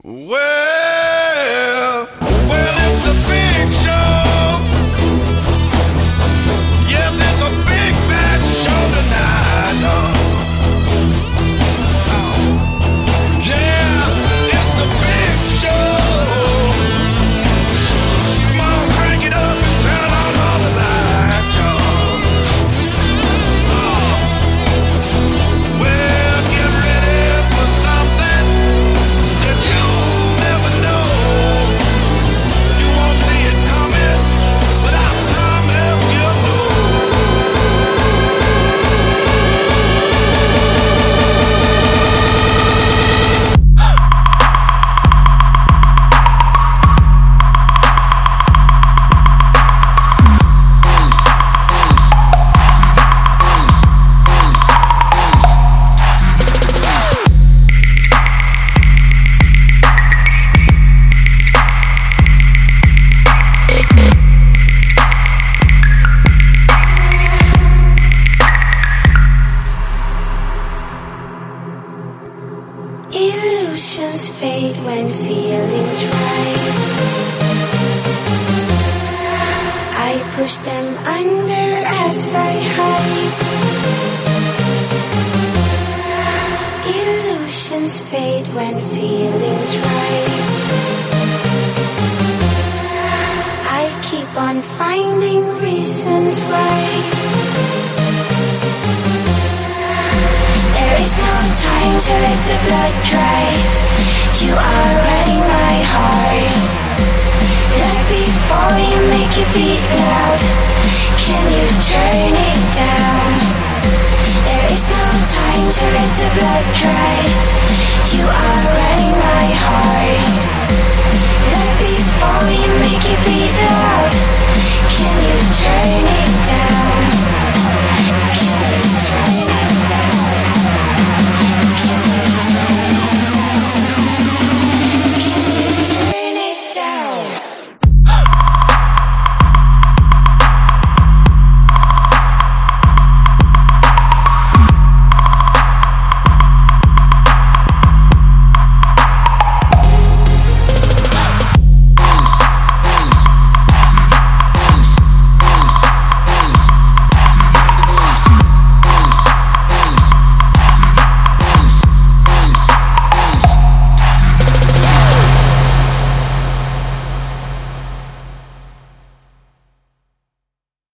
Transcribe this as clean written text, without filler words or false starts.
Well, it's the big show. Yes, it's a big bad show tonight. Yeah, it's the big show. Come on, crank it up and turn on all the lights, y'all. Well, get ready for something that you'll never know. You won't see it coming, but I promise you'll know. Illusions fade when feelings rise. I push them under as I hide. Illusions fade when feelings rise. I keep on finding reasons why. There is no time to let the blood dry. You are running my heart. Like before you make it beat loud. Can you turn it down? There is no time to let the blood dry.